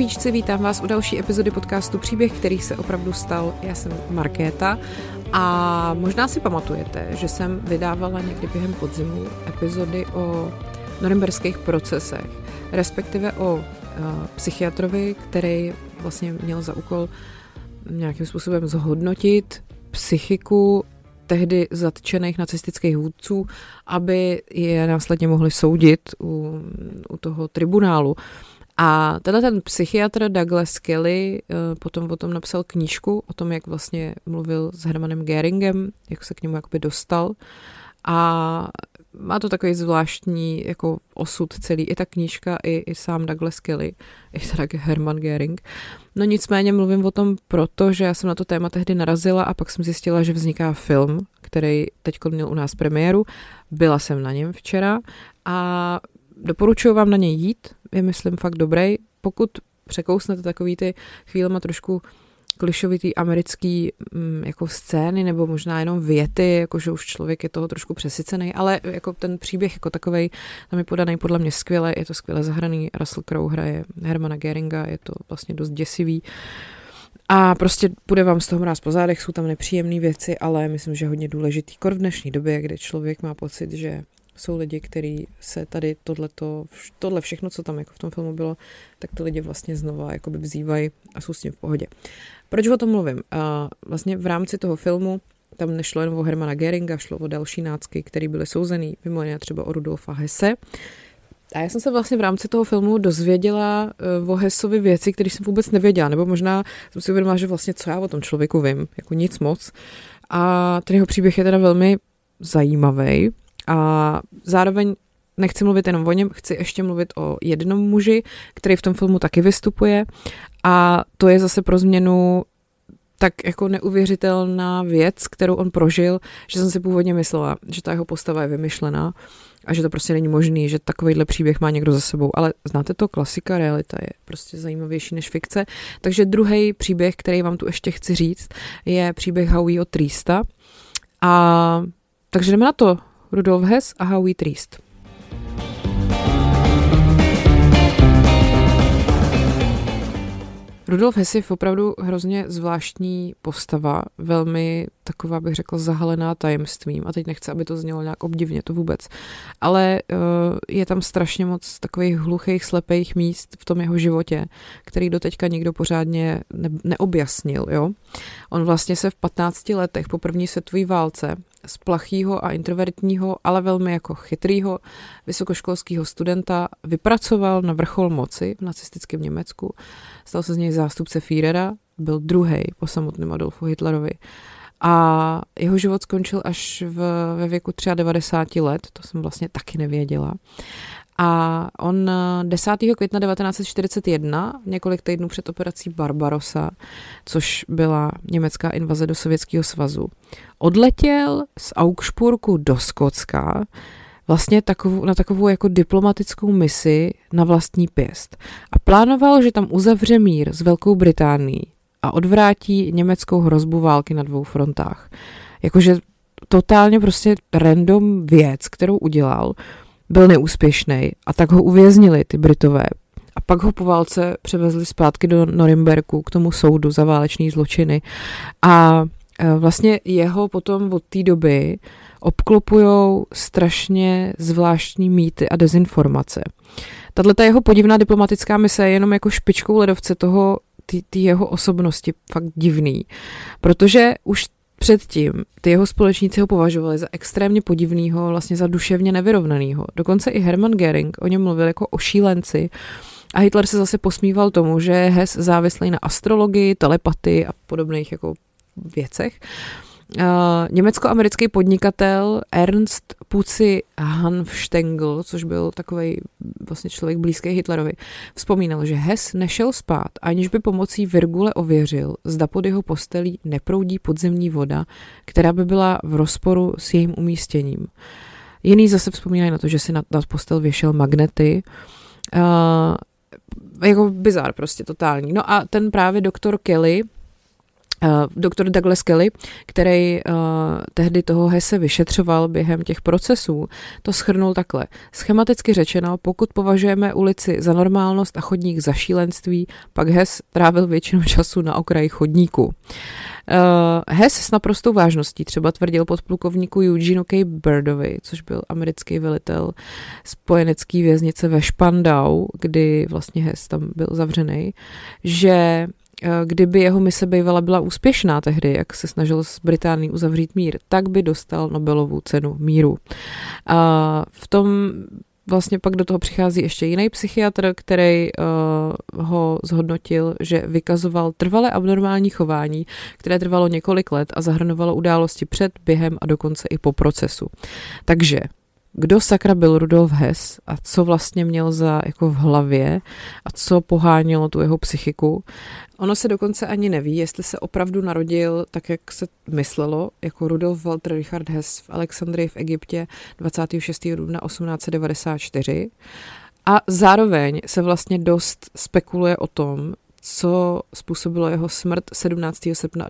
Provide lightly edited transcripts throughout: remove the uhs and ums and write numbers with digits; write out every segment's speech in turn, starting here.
Štěpíčci, vítám vás u další epizody podcastu Příběh, který se opravdu stal. Já jsem Markéta a možná si pamatujete, že jsem vydávala někdy během podzimu epizody o norimberských procesech, respektive o psychiatrovi, který vlastně měl za úkol nějakým způsobem zhodnotit psychiku tehdy zatčených nacistických vůdců, aby je následně mohli soudit u toho tribunálu. A ten psychiatr Douglas Kelly potom o tom napsal knížku, o tom, jak vlastně mluvil s Hermannem Göringem, jak se k němu jakoby dostal. A má to takový zvláštní jako osud celý, i ta knížka, i sám Douglas Kelly, i teda Hermann Göring. No nicméně mluvím o tom proto, že já jsem na to téma tehdy narazila a pak jsem zjistila, že vzniká film, který teď měl u nás premiéru. Byla jsem na něm včera a doporučuji vám na něj jít, je myslím fakt dobrý. Pokud překousnete takový ty chvílema trošku klišovitý americký jako scény nebo možná jenom věty, jakože už člověk je toho trošku přesycený, ale jako ten příběh jako takovej tam je podaný podle mě skvěle, je to skvěle zahraný, Russell Crowe hraje Hermanna Göringa, je to vlastně dost děsivý a prostě bude vám z toho mráz po zádech, jsou tam nepříjemné věci, ale myslím, že hodně důležitý kor v dnešní době, kdy člověk má pocit, že jsou lidi, kteří se tady tohle všechno, co tam jako v tom filmu bylo, tak ty lidi vlastně znova jakoby vzývají a jsou s tím v pohodě. Proč o tom mluvím? Vlastně v rámci toho filmu tam nešlo jen o Hermanna Göringa, šlo o další nácky, který byly souzený, mimo jiné třeba o Rudolfa Hesse. A já jsem se vlastně v rámci toho filmu dozvěděla o Hessovi věci, které jsem vůbec nevěděla, nebo možná jsem si uvědomila, že vlastně co já o tom člověku vím, jako nic moc. A ten jeho příběh je teda velmi zajímavý. A zároveň nechci mluvit jenom o něm, chci ještě mluvit o jednom muži, který v tom filmu taky vystupuje a to je zase pro změnu tak jako neuvěřitelná věc, kterou on prožil, že jsem si původně myslela, že ta jeho postava je vymyšlená a že to prostě není možný, že takovýhle příběh má někdo za sebou, ale znáte to, klasika, realita je prostě zajímavější než fikce, takže druhý příběh, který vám tu ještě chci říct, je příběh Howieho Triesta a takže jdeme na to. Rudolf Hess a Howie Triest. Rudolf Hess je opravdu hrozně zvláštní postava, velmi taková, bych řekla, zahalená tajemstvím. A teď nechci, aby to znělo nějak obdivně, to vůbec. Ale je tam strašně moc takových hluchých, slepých míst v tom jeho životě, který doteďka nikdo pořádně neobjasnil. Jo? On vlastně se v 15 letech po první světové válce z plachýho a introvertního, ale velmi jako chytrýho vysokoškolského studenta vypracoval na vrchol moci v nacistickém Německu. Stal se z něj zástupce Führera, byl druhý po samotném Adolfu Hitlerovi. A jeho život skončil až ve věku 93 let, to jsem vlastně taky nevěděla. A on 10. května 1941, několik týdnů před operací Barbarossa, což byla německá invaze do Sovětského svazu, odletěl z Augsburgu do Skotska vlastně na takovou jako diplomatickou misi na vlastní pěst. A plánoval, že tam uzavře mír s Velkou Británií a odvrátí německou hrozbu války na 2 frontách. Jakože totálně prostě random věc, kterou udělal, byl neúspěšný a tak ho uvěznili ty Britové. A pak ho po válce převezli zpátky do Norimberku k tomu soudu za válečné zločiny. A vlastně jeho potom od té doby obklopujou strašně zvláštní mýty a dezinformace. Tato jeho podivná diplomatická mise je jenom jako špičkou ledovce toho, ty jeho osobnosti fakt divný. Protože už předtím ty jeho společníci ho považovali za extrémně podivnýho, vlastně za duševně nevyrovnanýho. Dokonce i Hermann Göring o něm mluvil jako o šílenci a Hitler se zase posmíval tomu, že je Hess závislý na astrologii, telepatii a podobných jako věcech. Německo-americký podnikatel Ernst Puci Hanfstengel, což byl takovej vlastně člověk blízký Hitlerovi, vzpomínal, že Hess nešel spát, aniž by pomocí virgule ověřil, zda pod jeho postelí neproudí podzemní voda, která by byla v rozporu s jejím umístěním. Jiný zase vzpomínají na to, že si na postel věšel magnety, jako bizár prostě totální. No a ten právě doktor Kelly Doktor Douglas Kelly, který tehdy toho Hesse vyšetřoval během těch procesů, to shrnul takhle. Schematicky řečeno, pokud považujeme ulici za normálnost a chodník za šílenství, pak Hess trávil většinu času na okraji chodníku. Hess s naprostou vážností třeba tvrdil podplukovníku Eugeneu K. Birdovi, což byl americký velitel spojenecký věznice ve Spandau, kdy vlastně Hess tam byl zavřený, že kdyby jeho mise bývala byla úspěšná tehdy, jak se snažil s Británií uzavřít mír, tak by dostal Nobelovu cenu míru. A v tom vlastně pak do toho přichází ještě jiný psychiatr, který ho zhodnotil, že vykazoval trvale abnormální chování, které trvalo několik let a zahrnovalo události před, během a dokonce i po procesu. Takže kdo sakra byl Rudolf Hess a co vlastně měl za jako v hlavě a co pohánělo tu jeho psychiku. Ono se dokonce ani neví, jestli se opravdu narodil tak, jak se myslelo, jako Rudolf Walter Richard Hess v Alexandrii v Egyptě 26. dubna 1894. A zároveň se vlastně dost spekuluje o tom, co způsobilo jeho smrt 17. srpna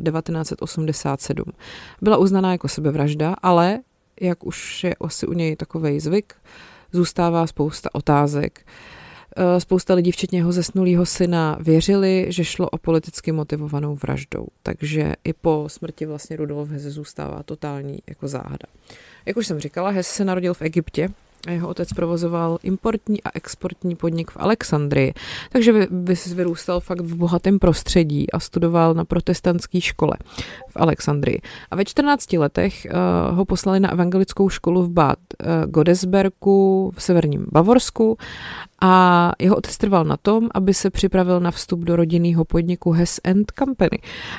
1987. Byla uznaná jako sebevražda, ale jak už je asi u něj takovej zvyk, zůstává spousta otázek. Spousta lidí, včetně jeho zesnulého syna, věřili, že šlo o politicky motivovanou vraždou. Takže i po smrti vlastně Rudolf Hess zůstává totální jako záhada. Jak už jsem říkala, Hess se narodil v Egyptě a jeho otec provozoval importní a exportní podnik v Alexandrii. Takže vyrůstal fakt v bohatém prostředí a studoval na protestantské škole v Alexandrii. A ve 14 letech ho poslali na evangelickou školu v Bad Godesbergu v severním Bavorsku a jeho otec trval na tom, aby se připravil na vstup do rodinného podniku Hess and Company.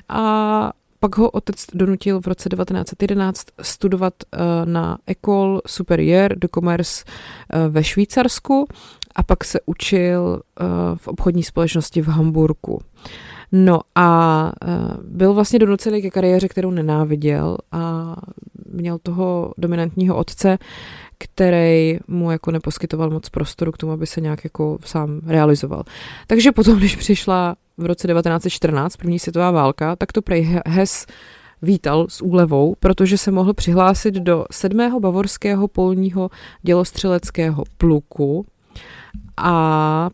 A pak ho otec donutil v roce 1911 studovat na École Supérieure de Commerce ve Švýcarsku a pak se učil v obchodní společnosti v Hamburku. No a byl vlastně donucený ke kariéře, kterou nenáviděl a měl toho dominantního otce, který mu jako neposkytoval moc prostoru k tomu, aby se nějak jako sám realizoval. Takže potom, když přišla v roce 1914 první světová válka, tak to prej Hess vítal s úlevou, protože se mohl přihlásit do 7. bavorského polního dělostřeleckého pluku a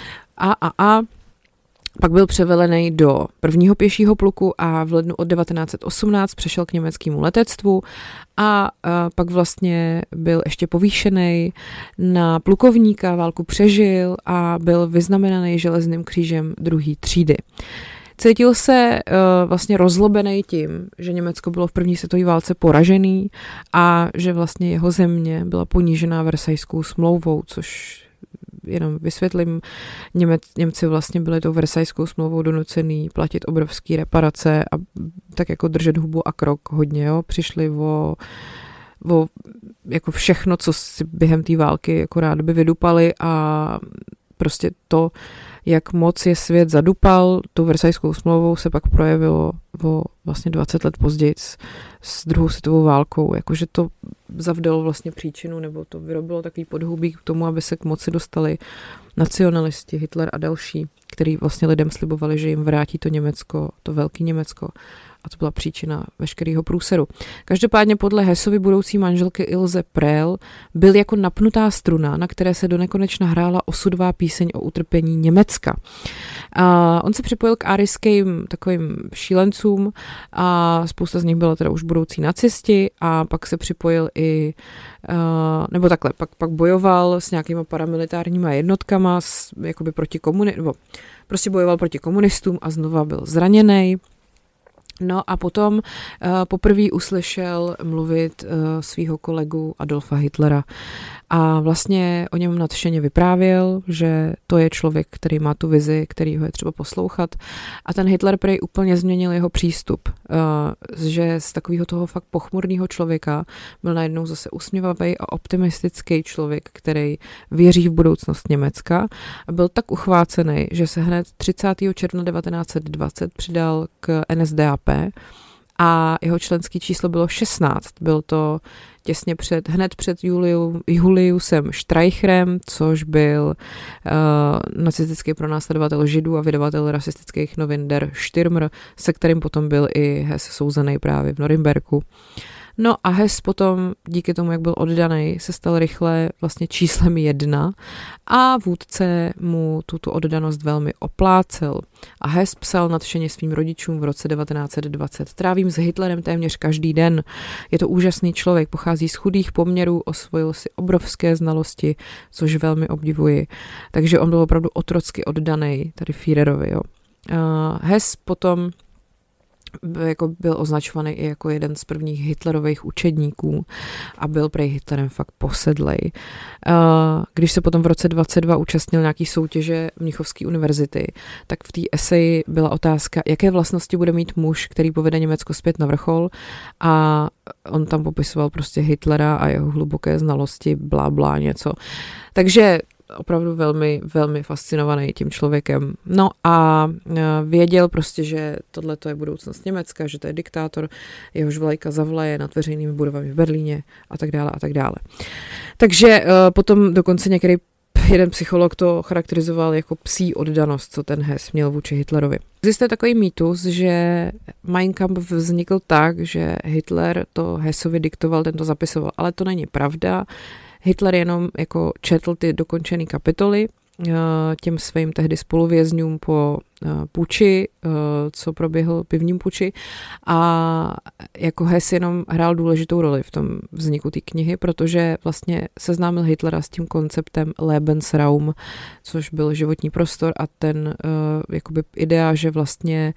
pak byl převelený do 1. pěšího pluku a v lednu od 1918 přešel k německému letectvu a pak vlastně byl ještě povýšený na plukovníka, válku přežil a byl vyznamenaný železným křížem 2. třídy. Cítil se vlastně rozlobený tím, že Německo bylo v první světové válce poražený a že vlastně jeho země byla ponížená Versajskou smlouvou, což jenom vysvětlím, Němci vlastně byli tou Versajskou smlouvou donucený platit obrovský reparace a tak jako držet hubu a krok hodně, jo. Přišli o jako všechno, co si během té války jako rádoby vydupali a prostě to, jak moc je svět zadupal, tou Versajskou smlouvou se pak projevilo o vlastně 20 let později s druhou světovou válkou, jakože to zavdalo vlastně příčinu, nebo to vyrobilo takový podhoubí k tomu, aby se k moci dostali nacionalisti, Hitler a další, který vlastně lidem slibovali, že jim vrátí to Německo, to velké Německo. A to byla příčina veškerého průseru. Každopádně podle Hessovy budoucí manželky Ilse Prell byl jako napnutá struna, na které se donekonečna hrála osudová píseň o utrpení Německa. A on se připojil k árijským takovým šílencům a spousta z nich byla teda už budoucí nacisti a pak se připojil i, nebo takhle, pak bojoval s nějakýma paramilitárníma jednotkama, jakoby proti nebo prostě bojoval proti komunistům a znova byl zraněný. No a potom poprvé uslyšel mluvit svého kolegu Adolfa Hitlera a vlastně o něm nadšeně vyprávěl, že to je člověk, který má tu vizi, kterýho je třeba poslouchat a ten Hitler prej úplně změnil jeho přístup, že z takového toho fakt pochmurného člověka byl najednou zase usměvavý a optimistický člověk, který věří v budoucnost Německa a byl tak uchvácený, že se hned 30. června 1920 přidal k NSDAP a jeho členské číslo bylo 16. Byl to těsně hned před Juliusem Streicherem, což byl nacistický pronásledovatel židů a vydavatel rasistických novin Der Stürmer, se kterým potom byl i Hess souzený právě v Norimberku. No a Hess potom, díky tomu, jak byl oddaný, se stal rychle vlastně číslem 1 a vůdce mu tuto oddanost velmi oplácel. A Hess psal nadšeně svým rodičům v roce 1920. Trávím s Hitlerem téměř každý den. Je to úžasný člověk, pochází z chudých poměrů, osvojil si obrovské znalosti, což velmi obdivuji. Takže on byl opravdu otrocky oddaný tady Führerovi. Jo. Hess potom jako byl označovaný i jako jeden z prvních Hitlerových učedníků a byl prej Hitlerem fakt posedlej. Když se potom v roce 22 účastnil nějaký soutěže Mnichovské univerzity, tak v té eseji byla otázka, jaké vlastnosti bude mít muž, který povede Německo zpět na vrchol, a on tam popisoval prostě Hitlera a jeho hluboké znalosti, blá něco. Takže opravdu velmi, velmi fascinovaný tím člověkem. No a věděl prostě, že tohle je budoucnost Německa, že to je diktátor, jehož vlajka zavlaje nad veřejnými budovami v Berlíně a tak dále a tak dále. Takže potom dokonce některý jeden psycholog to charakterizoval jako psí oddanost, co ten Hess měl vůči Hitlerovi. Existuje takový mýtus, že Mein Kampf vznikl tak, že Hitler to Hessovi diktoval, ten to zapisoval, ale to není pravda. Hitler jenom jako četl ty dokončené kapitoly těm svým tehdy spoluvězňům po puči, co proběhl pivním puči, a jako Hess jenom hrál důležitou roli v tom vzniku té knihy, protože vlastně seznámil Hitlera s tím konceptem Lebensraum, což byl životní prostor a ten jakoby idea, že vlastně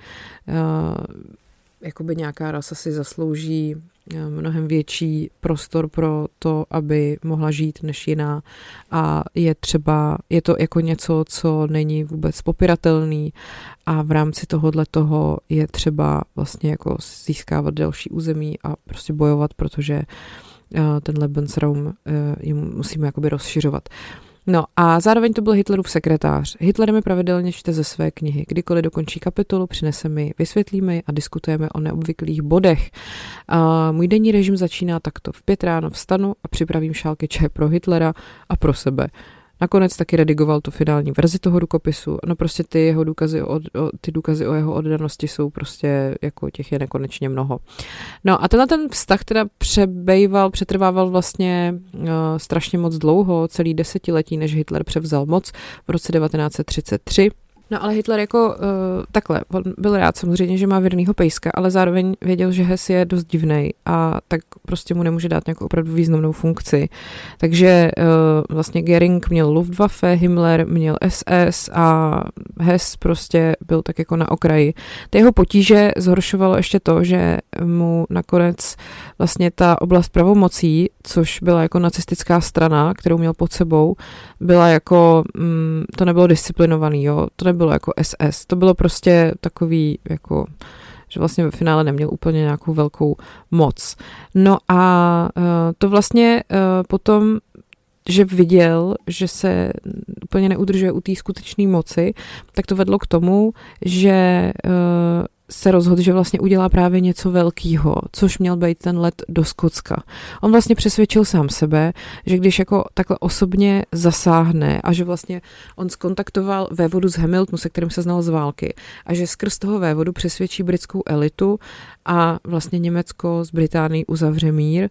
jakoby nějaká rasa si zaslouží mnohem větší prostor pro to, aby mohla žít než jiná, a je to jako něco, co není vůbec popiratelný, a v rámci toho je třeba vlastně jako získávat další území a prostě bojovat, protože ten Lebensraum musíme jakoby rozšiřovat. No a zároveň to byl Hitlerův sekretář. Hitler mi pravidelně čte ze své knihy. Kdykoliv dokončí kapitolu, přinese mi, vysvětlíme a diskutujeme o neobvyklých bodech. Můj denní režim začíná takto. V 5 ráno vstanu a připravím šálky čaje pro Hitlera a pro sebe. Nakonec taky redigoval tu finální verzi toho rukopisu. No prostě ty jeho důkazy o jeho oddanosti jsou prostě, jako těch je nekonečně mnoho. No a ten vztah teda přetrvával vlastně strašně moc dlouho, celý desetiletí, než Hitler převzal moc v roce 1933. No ale Hitler jako takhle, on byl rád samozřejmě, že má věrnýho pejska, ale zároveň věděl, že Hess je dost divnej a tak prostě mu nemůže dát nějakou opravdu významnou funkci. Takže vlastně Göring měl Luftwaffe, Himmler měl SS a Hess prostě byl tak jako na okraji. Ty jeho potíže zhoršovalo ještě to, že mu nakonec vlastně ta oblast pravomocí, což byla jako nacistická strana, kterou měl pod sebou, byla jako, to nebylo disciplinovaný, jo, to nebylo jako SS, to bylo prostě takový jako, že vlastně ve finále neměl úplně nějakou velkou moc. No a to vlastně potom, že viděl, že se úplně neudržuje u té skutečné moci, tak to vedlo k tomu, že se rozhodl, že vlastně udělá právě něco velkého, což měl být ten let do Skotska. On vlastně přesvědčil sám sebe, že když jako takhle osobně zasáhne a že vlastně on skontaktoval vévodu z Hamiltonu, se kterým se znal z války, a že skrz toho vévodu přesvědčí britskou elitu a vlastně Německo s Británií uzavře mír,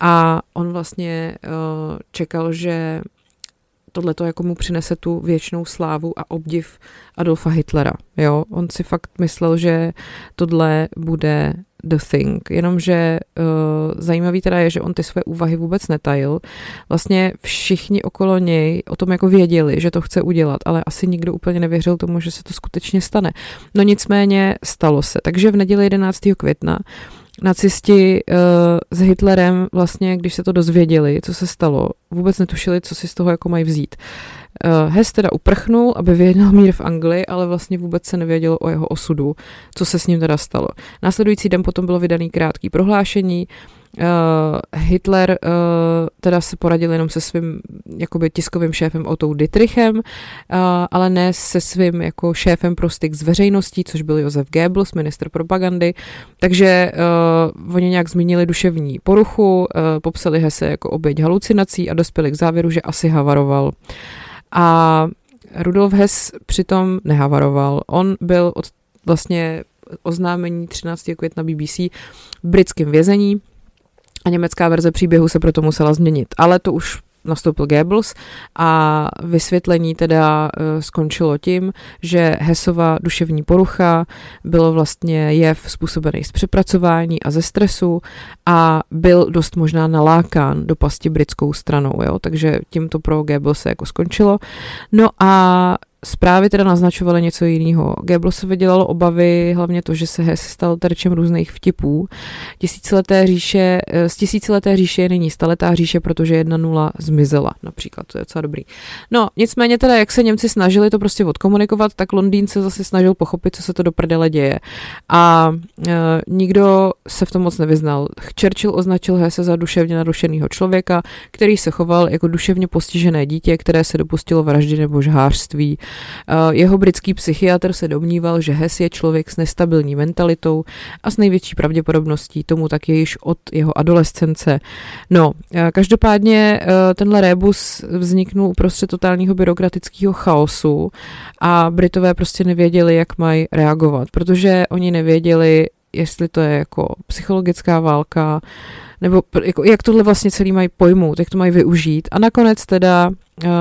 a on vlastně čekal, že tohleto jako mu přinese tu věčnou slávu a obdiv Adolfa Hitlera. Jo? On si fakt myslel, že tohle bude the thing. Jenomže zajímavý teda je, že on ty své úvahy vůbec netajil. Vlastně všichni okolo něj o tom jako věděli, že to chce udělat, ale asi nikdo úplně nevěřil tomu, že se to skutečně stane. No nicméně stalo se. Takže v neděli 11. května nacisti s Hitlerem vlastně, když se to dozvěděli, co se stalo, vůbec netušili, co si z toho jako mají vzít. Hess teda uprchnul, aby vyjednal mír v Anglii, ale vlastně vůbec se nevědělo o jeho osudu, co se s ním teda stalo. Následující den potom bylo vydaný krátký prohlášení. Hitler teda se poradil jenom se svým jakoby tiskovým šéfem Ottou Dittrichem, ale ne se svým jako šéfem pro styk s veřejností, což byl Josef Goebbels, ministr propagandy. Takže oni nějak zmínili duševní poruchu, popsali Hesse jako oběť halucinací a dospěli k závěru, že asi havaroval. A Rudolf Hess přitom nehavaroval. On byl od vlastně oznámení 13. května BBC v britském vězení a německá verze příběhu se proto musela změnit. Ale to už nastoupil Goebbels a vysvětlení teda skončilo tím, že Hessova duševní porucha bylo vlastně jev způsobený z přepracování a ze stresu a byl dost možná nalákán do pasti britskou stranou, jo? Takže tím to pro Goebbelse jako skončilo. No a zprávy teda naznačovaly něco jiného. Goebbelsovi dělalo obavy hlavně to, že se Hess stal terčem různých vtipů. Z tisícileté říše je nyní staletá říše, protože 1-0 zmizela například, to je docela dobrý. No, nicméně teda, jak se Němci snažili to prostě odkomunikovat, tak Londýn se zase snažil pochopit, co se to do prdele děje. A nikdo se v tom moc nevyznal. Churchill označil Hesse za duševně narušenýho člověka, který se choval jako duševně postižené dítě, které se dopustilo vraždy nebo žhářství. Jeho britský psychiatr se domníval, že Hess je člověk s nestabilní mentalitou a s největší pravděpodobností tomu tak je již od jeho adolescence. No, každopádně tenhle rébus vzniknul uprostřed totálního byrokratického chaosu a Britové prostě nevěděli, jak mají reagovat, protože oni nevěděli, jestli to je jako psychologická válka, nebo jako, jak tohle vlastně celý mají pojmout, jak to mají využít. A nakonec teda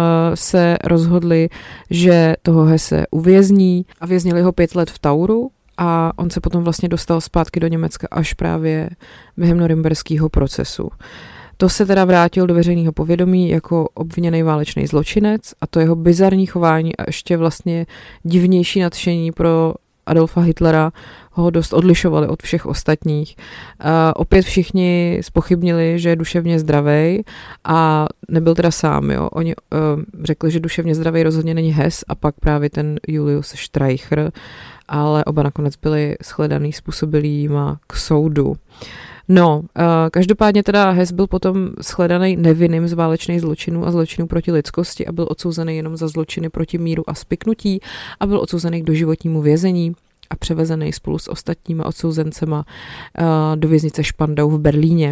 se rozhodli, že toho Hesse uvězní a věznili ho 5 let v Tauru a on se potom vlastně dostal zpátky do Německa až právě během norimberského procesu. To se teda vrátil do veřejného povědomí jako obviněný válečný zločinec a to jeho bizarní chování a ještě vlastně divnější nadšení pro Adolfa Hitlera ho dost odlišovali od všech ostatních. Opět všichni zpochybnili, že je duševně zdravej a nebyl teda sám. Jo. Oni řekli, že duševně zdravej rozhodně není Hess a pak právě ten Julius Streicher, ale oba nakonec byli shledaný způsobilýma k soudu. No, každopádně teda Hess byl potom shledaný nevinným z válečných zločinů a zločinů proti lidskosti a byl odsouzený jenom za zločiny proti míru a spiknutí a byl odsouzený k doživotnímu vězení a převezený spolu s ostatníma odsouzencema do věznice Spandau v Berlíně.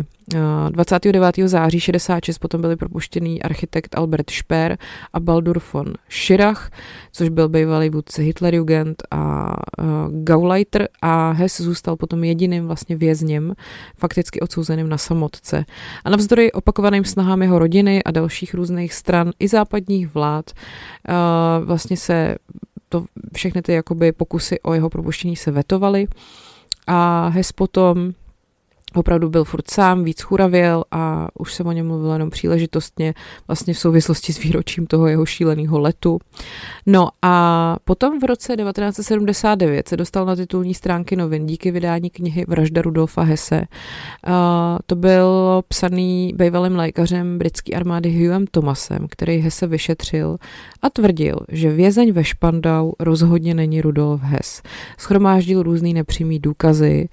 29. září 66 potom byli propuštěný architekt Albert Speer a Baldur von Schirach, což byl bývalý vůdce Hitlerjugend a Gauleiter a Hess zůstal potom jediným vlastně vězněm, fakticky odsouzeným na samotce. A navzdory opakovaným snahám jeho rodiny a dalších různých stran i západních vlád vlastně se všechny ty jakoby pokusy o jeho propuštění se vetovaly a Hess potom opravdu byl furt sám, víc churavěl a už se o něm mluvilo jenom příležitostně vlastně v souvislosti s výročím toho jeho šíleného letu. No a potom v roce 1979 se dostal na titulní stránky novin díky vydání knihy Vražda Rudolfa Hesse. To byl psaný bývalým lékařem britské armády Hugham Thomasem, který Hesse vyšetřil a tvrdil, že vězeň ve Spandau rozhodně není Rudolf Hess. Shromáždil různý nepřímý důkazy.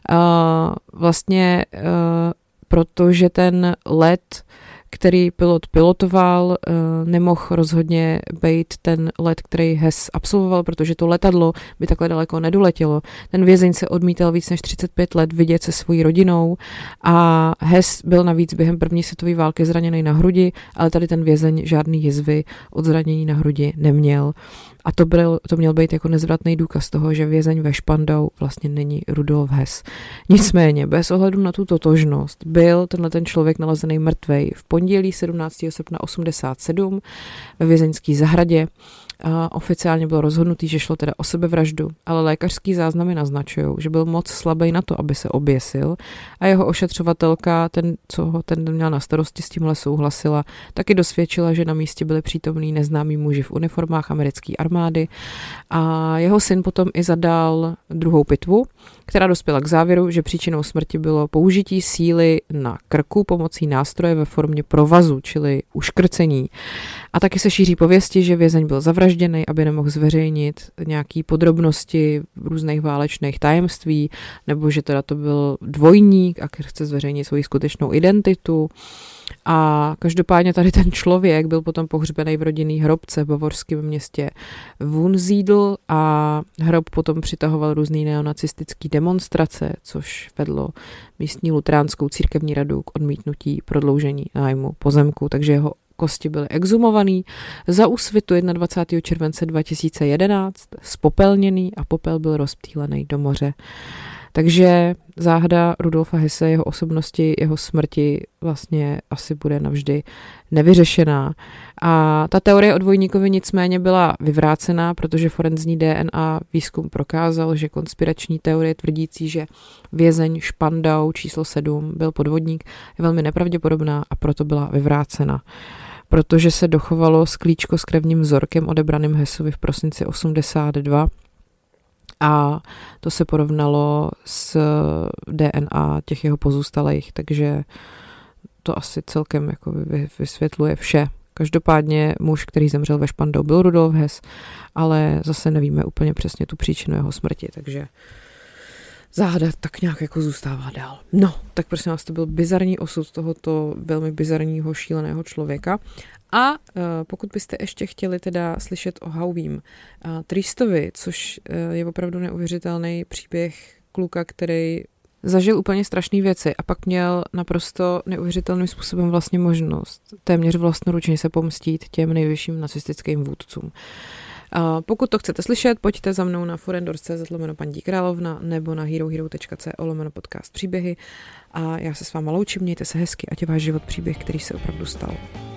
Vlastně protože ten let, který pilot pilotoval, nemohl rozhodně být ten let, který Hess absolvoval, protože to letadlo by takhle daleko nedoletělo. Ten vězeň se odmítal víc než 35 let vidět se svojí rodinou a Hess byl navíc během první světové války zraněný na hrudi, ale tady ten vězeň žádný jizvy od zranění na hrudi neměl. A to měl být jako nezvratný důkaz toho, že vězeň ve Spandau vlastně není Rudolf Hess. Nicméně, bez ohledu na tu totožnost, byl ten člověk nalezený mrtvej v pondělí 17. srpna 87 ve vězeňské zahradě. Oficiálně bylo rozhodnutý, že šlo teda o sebevraždu, ale lékařský záznamy naznačují, že byl moc slabý na to, aby se oběsil a jeho ošetřovatelka, ten měl na starosti, s tímhle souhlasila, taky dosvědčila, že na místě byli přítomní neznámí muži v uniformách americké armády a jeho syn potom i zadal druhou pitvu, která dospěla k závěru, že příčinou smrti bylo použití síly na krku pomocí nástroje ve formě provazu, čili uškrcení. A taky se šíří pověsti, že vězeň byl zavražděný, aby nemohl zveřejnit nějaké podrobnosti různých válečných tajemství, nebo že teda to byl dvojník a chce zveřejnit svoji skutečnou identitu. A každopádně tady ten člověk byl potom pohřbený v rodinný hrobce v bavorském městě Wunsiedel a hrob potom přitahoval různý neonacistický demonstrace, což vedlo místní lutránskou církevní radu k odmítnutí prodloužení nájmu pozemku, takže jeho kosti byly exhumovaný za úsvitu 21. července 2011, spopelněný a popel byl rozptýlený do moře. Takže záhada Rudolfa Hesse, jeho osobnosti, jeho smrti vlastně asi bude navždy nevyřešená. A ta teorie o dvojníkovi nicméně byla vyvrácená, protože forenzní DNA výzkum prokázal, že konspirační teorie tvrdící, že vězeň Spandau číslo 7 byl podvodník, je velmi nepravděpodobná a proto byla vyvrácena. Protože se dochovalo sklíčko s krevním vzorkem odebraným Hessovi v prosinci 82 a to se porovnalo s DNA těch jeho pozůstalých, takže to asi celkem jako vysvětluje vše. Každopádně muž, který zemřel ve Spandau, byl Rudolf Hess, ale zase nevíme úplně přesně tu příčinu jeho smrti, takže záhada tak nějak jako zůstává dál. No, tak prosím vás, to byl bizarní osud tohoto velmi bizarního, šíleného člověka. A pokud byste ještě chtěli teda slyšet o Howím Triestovi, což je opravdu neuvěřitelný příběh kluka, který zažil úplně strašné věci a pak měl naprosto neuvěřitelným způsobem vlastně možnost téměř vlastnoručně se pomstít těm nejvyšším nacistickým vůdcům. Pokud to chcete slyšet, pojďte za mnou na forendors.cz/Paní Královna nebo na herohero.co/podcast příběhy a já se s váma loučím, mějte se hezky, ať je váš život příběh, který se opravdu stal.